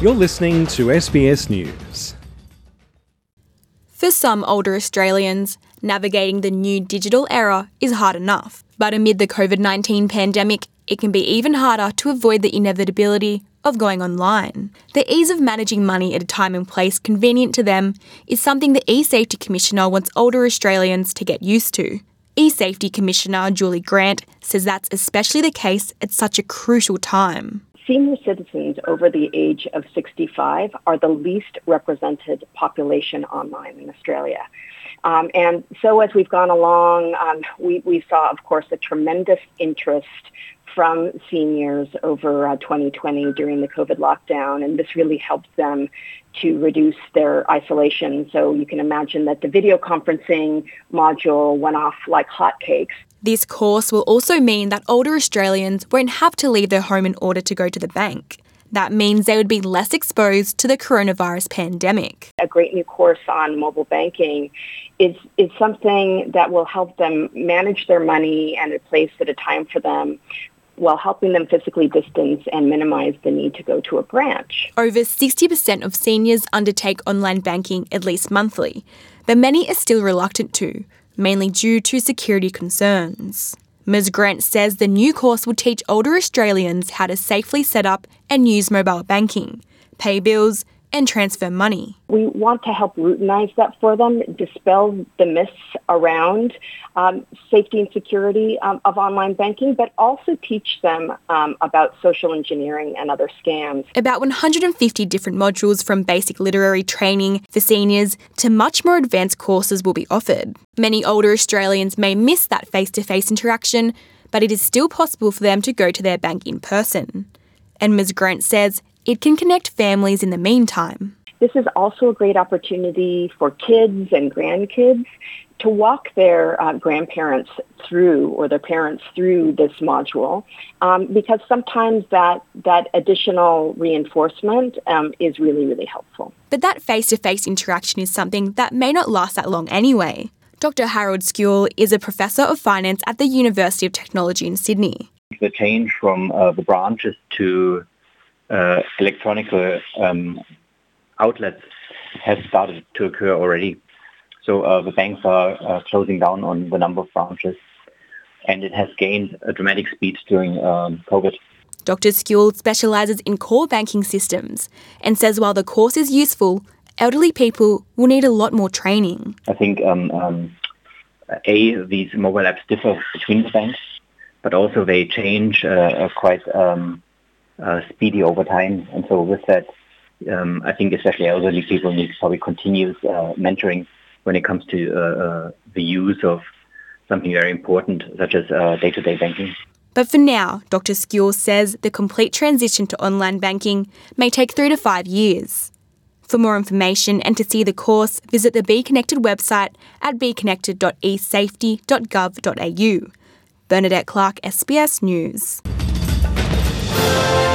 You're listening to SBS News. For some older Australians, navigating the new digital era is hard enough. But amid the COVID-19 pandemic, it can be even harder to avoid the inevitability of going online. The ease of managing money at a time and place convenient to them is something the eSafety Commissioner wants older Australians to get used to. eSafety Commissioner Julie Grant says that's especially the case at such a crucial time. Senior citizens over the age of 65 are the least represented population online in Australia. And so as we've gone along, we saw, of course, a tremendous interest from seniors over 2020 during the COVID lockdown, and this really helped them to reduce their isolation. So you can imagine that the video conferencing module went off like hotcakes. This course will also mean that older Australians won't have to leave their home in order to go to the bank. That means they would be less exposed to the coronavirus pandemic. A great new course on mobile banking is something that will help them manage their money and a place at a time for them, while helping them physically distance and minimize the need to go to a branch. Over 60% of seniors undertake online banking at least monthly, but many are still reluctant to, mainly due to security concerns. Ms. Grant says the new course will teach older Australians how to safely set up and use mobile banking, pay bills, and transfer money. We want to help routinize that for them, dispel the myths around safety and security of online banking, but also teach them about social engineering and other scams. About 150 different modules from basic literary training for seniors to much more advanced courses will be offered. Many older Australians may miss that face-to-face interaction, but it is still possible for them to go to their bank in person. And Ms. Grant says it can connect families in the meantime. This is also a great opportunity for kids and grandkids to walk their grandparents through or their parents through this module because sometimes that additional reinforcement is really, really helpful. But that face-to-face interaction is something that may not last that long anyway. Dr. Harold Skule is a professor of finance at the University of Technology in Sydney. The change from the branches to electronic outlets has started to occur already. So the banks are closing down on the number of branches, and it has gained a dramatic speed during COVID. Dr. Skule specialises in core banking systems and says while the course is useful, elderly people will need a lot more training. I think, these mobile apps differ between the banks, but also they change quite speedy over time. And so with that, I think especially elderly people need probably continuous mentoring when it comes to the use of something very important, such as day-to-day banking. But for now, Dr. Skule says the complete transition to online banking may take 3 to 5 years. For more information and to see the course, visit the Be Connected website at beconnected.esafety.gov.au. Bernadette Clark, SBS News.